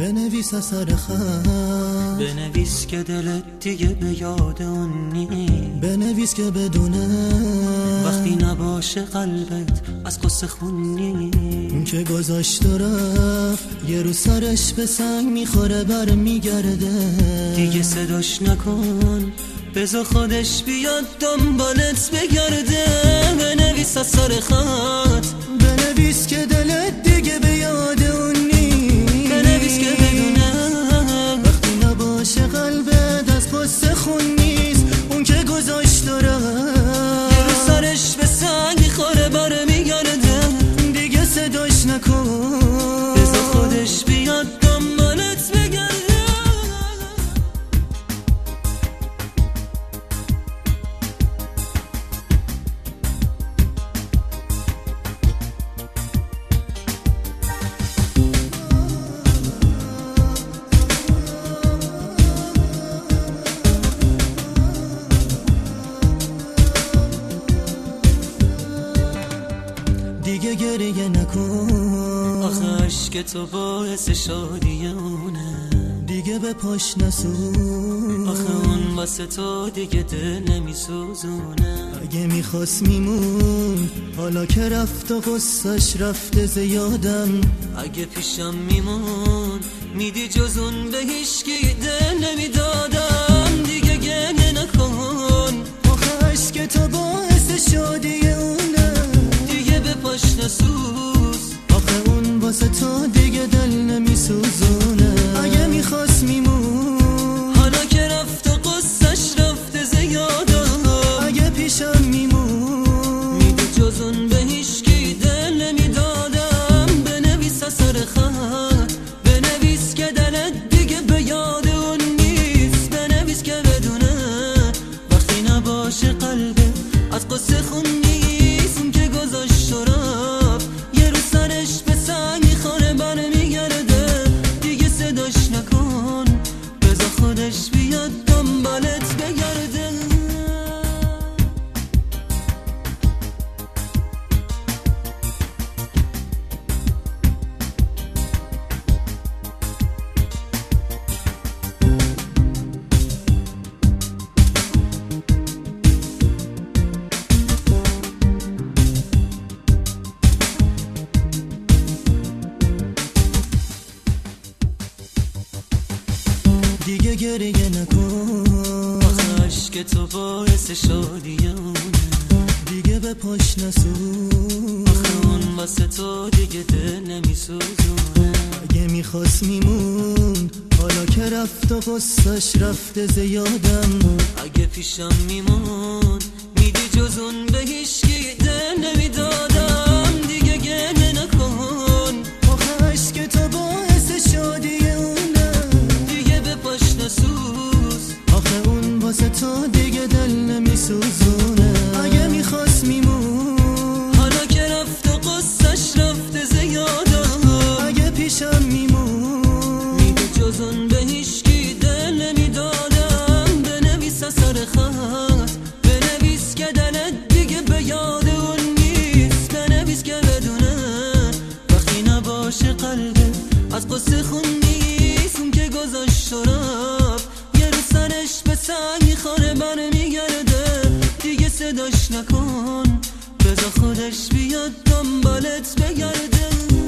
بنویس اثر خط، بنویس که دلت دیگه به یاد اون نی، بنویس که بدونه وقتی نباشه قلبت از قصه خونی. اون که گذاشت و رفت یه رو سرش به سنگ میخوره برمیگرده، دیگه صداش نکن بذار خودش بیاد دنبالت بگرده. بنویس اثر خط، بنویس که دلت دیگه به یاد اون نی، بنویس که بدونه وقتی نباشه قلبت از قصه خون نیست. اون که گذاشت و رفت یه رو سرش به سنگ میخوره برمیگرده، دیگه صداش نکن بذار خودش بیاد دنبالت بگرده. دیگه گریه نکن، آخه عشق تو باعث شادی اونه، دیگه به پاش نسون. آخه اون واسه تو دیگه دل نمیسوزونه. اگه میخواست میمون حالا که رفت و قصهش رفته زیادم، اگه پیشم میمون میدی جز اون به هیچکی دل نمیدادم. دیگه گریه نکن، آخه عشق تو باعث شادی اونه، دیگه به پاش نسوز. آخه اون واسه تو دیگه دل نمیسوزونه. اگه میخواست میمون حالا که رفت و قصهش رفته زیادم، اگه پیشم میمون میدی جز اون به هیچکی دل نمیدادم. بنویس اثر خط، بنویس که دلت دیگه به یاد اون نیست، بنویس که بدونه وقتی نباشه قلبه از قصه خون نیست. اون که گذاشت و رفت یه رو سرش به سنگ میخوره برمیگرده، دیگه صداش نکن بذار خودش بیاد دنبالت بگرده. دیگه گریه نکن، آخه عشق تو باعث شادی اونه، دیگه به پاش نسون. آخه اون واسه تو دیگه دل نمیسوزونه. اگه میخواست میمون حالا که رفت و قصهش رفته زیادم، اگه پیشم میمون میدی جز اون به هیچکی دل نمیدادم. دیگه گریه نکن، آخه عشق تو باعث شادی اونه، دیگه به پاش نسوز. آخه اون واسه تو دیگه دل نمیسوزونه. اگه میخواست میمون حالا که رفت و قصهش رفته زیادم، اگه پیشم میمون میدی جز اون به هیچکی دل نمیدادم. بنویس اثر خط، بنویس که دلت دیگه به یاد اون نیست، بنویس که بدونه وقتی نباشه قلبه از قصه خون نیست. اون که گذاشت و رفت یه رو سرش به سنگ میخوره برمیگرده، دیگه صداش نکن بذار خودش بیاد دنبالت بگرده.